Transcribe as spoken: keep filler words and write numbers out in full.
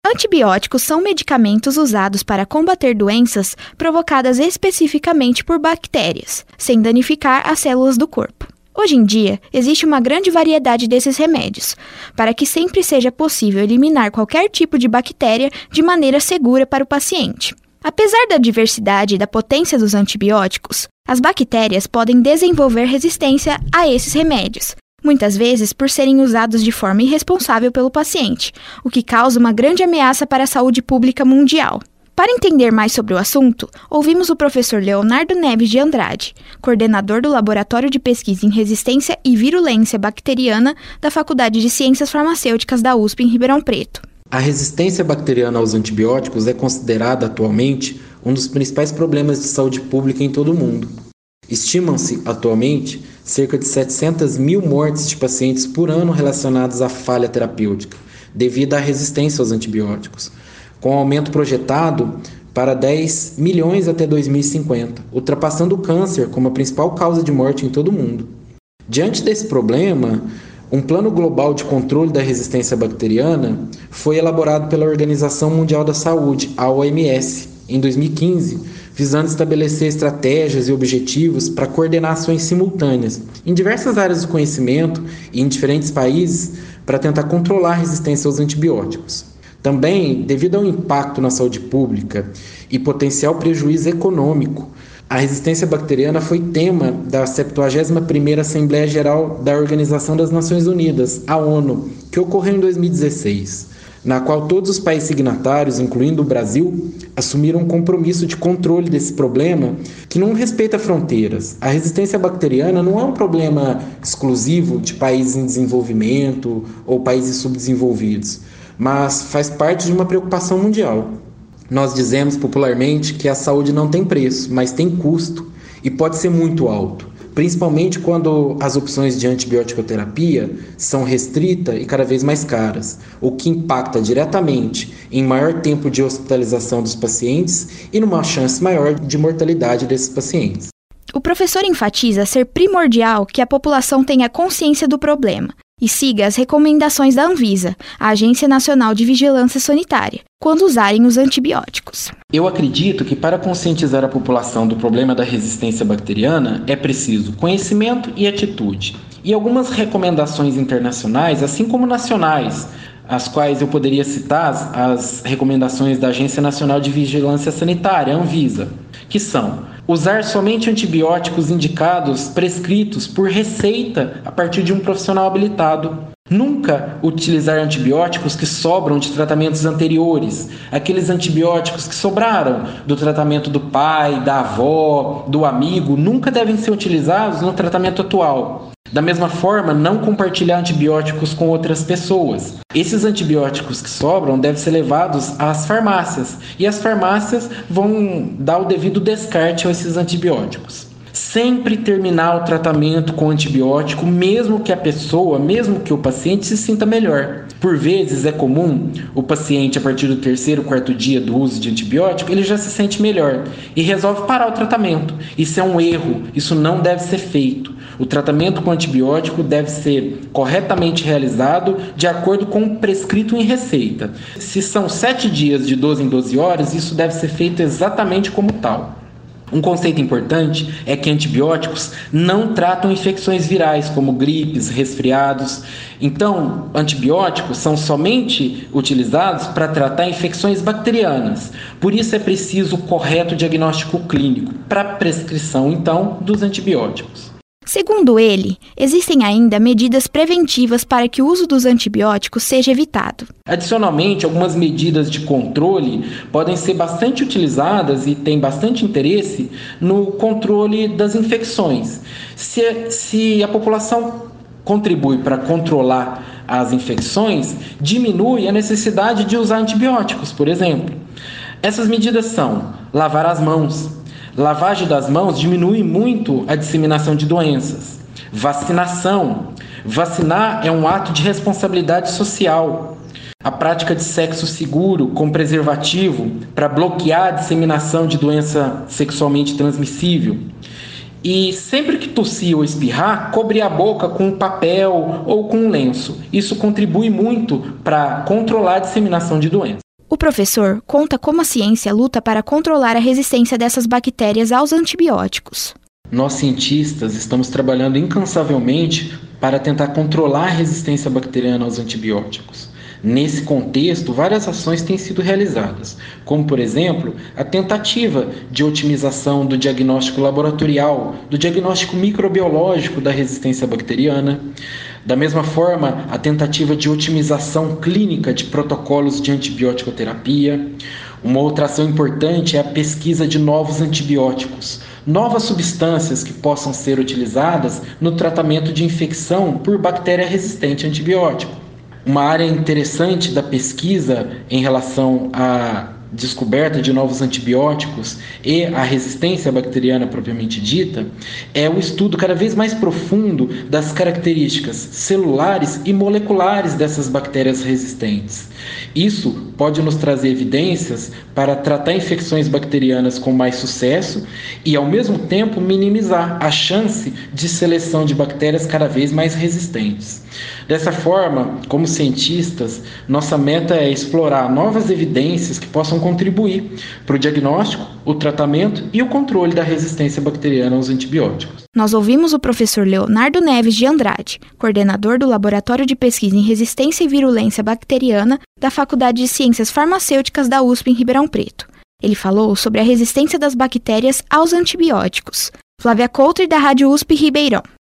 Antibióticos são medicamentos usados para combater doenças provocadas especificamente por bactérias, sem danificar as células do corpo. Hoje em dia, existe uma grande variedade desses remédios, para que sempre seja possível eliminar qualquer tipo de bactéria de maneira segura para o paciente. Apesar da diversidade e da potência dos antibióticos, as bactérias podem desenvolver resistência a esses remédios, muitas vezes por serem usados de forma irresponsável pelo paciente, o que causa uma grande ameaça para a saúde pública mundial. Para entender mais sobre o assunto, ouvimos o professor Leonardo Neves de Andrade, coordenador do Laboratório de Pesquisa em Resistência e Virulência Bacteriana da Faculdade de Ciências Farmacêuticas da U S P em Ribeirão Preto. A resistência bacteriana aos antibióticos é considerada atualmente um dos principais problemas de saúde pública em todo o mundo. Estimam-se, atualmente, cerca de setecentas mil mortes de pacientes por ano relacionadas à falha terapêutica, devido à resistência aos antibióticos, com um aumento projetado para dez milhões até dois mil e cinquenta, ultrapassando o câncer como a principal causa de morte em todo o mundo. Diante desse problema, um plano global de controle da resistência bacteriana foi elaborado pela Organização Mundial da Saúde, a O M S, em dois mil e quinze, visando estabelecer estratégias e objetivos para coordenar ações simultâneas em diversas áreas do conhecimento e em diferentes países para tentar controlar a resistência aos antibióticos. Também, devido ao impacto na saúde pública e potencial prejuízo econômico, a resistência bacteriana foi tema da septuagésima primeira Assembleia Geral da Organização das Nações Unidas, a ONU, que ocorreu em dois mil e dezesseis, na qual todos os países signatários, incluindo o Brasil, assumiram um compromisso de controle desse problema que não respeita fronteiras. A resistência bacteriana não é um problema exclusivo de países em desenvolvimento ou países subdesenvolvidos, mas faz parte de uma preocupação mundial. Nós dizemos popularmente que a saúde não tem preço, mas tem custo e pode ser muito alto, principalmente quando as opções de antibiótico-terapia são restritas e cada vez mais caras, o que impacta diretamente em maior tempo de hospitalização dos pacientes e numa chance maior de mortalidade desses pacientes. O professor enfatiza ser primordial que a população tenha consciência do problema e siga as recomendações da Anvisa, a Agência Nacional de Vigilância Sanitária, quando usarem os antibióticos. Eu acredito que para conscientizar a população do problema da resistência bacteriana é preciso conhecimento e atitude, e algumas recomendações internacionais, assim como nacionais, as quais eu poderia citar as, as recomendações da Agência Nacional de Vigilância Sanitária, Anvisa, que são: usar somente antibióticos indicados, prescritos por receita a partir de um profissional habilitado. Nunca utilizar antibióticos que sobram de tratamentos anteriores, aqueles antibióticos que sobraram do tratamento do pai, da avó, do amigo, nunca devem ser utilizados no tratamento atual. Da mesma forma, não compartilhar antibióticos com outras pessoas. Esses antibióticos que sobram devem ser levados às farmácias, e as farmácias vão dar o devido descarte a esses antibióticos. Sempre terminar o tratamento com antibiótico, mesmo que a pessoa, mesmo que o paciente se sinta melhor. Por vezes é comum o paciente, a partir do terceiro, quarto dia do uso de antibiótico, ele já se sente melhor e resolve parar o tratamento. Isso é um erro, isso não deve ser feito. O tratamento com antibiótico deve ser corretamente realizado de acordo com o prescrito em receita. Se são sete dias de doze em doze horas, isso deve ser feito exatamente como tal. Um conceito importante é que antibióticos não tratam infecções virais, como gripes, resfriados. Então, antibióticos são somente utilizados para tratar infecções bacterianas. Por isso é preciso o correto diagnóstico clínico para a prescrição, então, dos antibióticos. Segundo ele, existem ainda medidas preventivas para que o uso dos antibióticos seja evitado. Adicionalmente, algumas medidas de controle podem ser bastante utilizadas e têm bastante interesse no controle das infecções. Se, se a população contribui para controlar as infecções, diminui a necessidade de usar antibióticos, por exemplo. Essas medidas são lavar as mãos. Lavagem das mãos diminui muito a disseminação de doenças. Vacinação. Vacinar é um ato de responsabilidade social. A prática de sexo seguro com preservativo para bloquear a disseminação de doença sexualmente transmissível. E sempre que tossir ou espirrar, cobrir a boca com um papel ou com um lenço. Isso contribui muito para controlar a disseminação de doenças. O professor conta como a ciência luta para controlar a resistência dessas bactérias aos antibióticos. Nós, cientistas, estamos trabalhando incansavelmente para tentar controlar a resistência bacteriana aos antibióticos. Nesse contexto, várias ações têm sido realizadas, como, por exemplo, a tentativa de otimização do diagnóstico laboratorial, do diagnóstico microbiológico da resistência bacteriana. Da mesma forma, a tentativa de otimização clínica de protocolos de antibiótico-terapia. Uma outra ação importante é a pesquisa de novos antibióticos, novas substâncias que possam ser utilizadas no tratamento de infecção por bactéria resistente a antibiótico. Uma área interessante da pesquisa em relação à descoberta de novos antibióticos e a resistência bacteriana propriamente dita é o estudo cada vez mais profundo das características celulares e moleculares dessas bactérias resistentes. Isso pode nos trazer evidências para tratar infecções bacterianas com mais sucesso e, ao mesmo tempo, minimizar a chance de seleção de bactérias cada vez mais resistentes. Dessa forma, como cientistas, nossa meta é explorar novas evidências que possam contribuir para o diagnóstico, o tratamento e o controle da resistência bacteriana aos antibióticos. Nós ouvimos o professor Leonardo Neves de Andrade, coordenador do Laboratório de Pesquisa em Resistência e Virulência Bacteriana da Faculdade de Ciências Farmacêuticas da U S P em Ribeirão Preto. Ele falou sobre a resistência das bactérias aos antibióticos. Flávia Coulter, da Rádio U S P Ribeirão.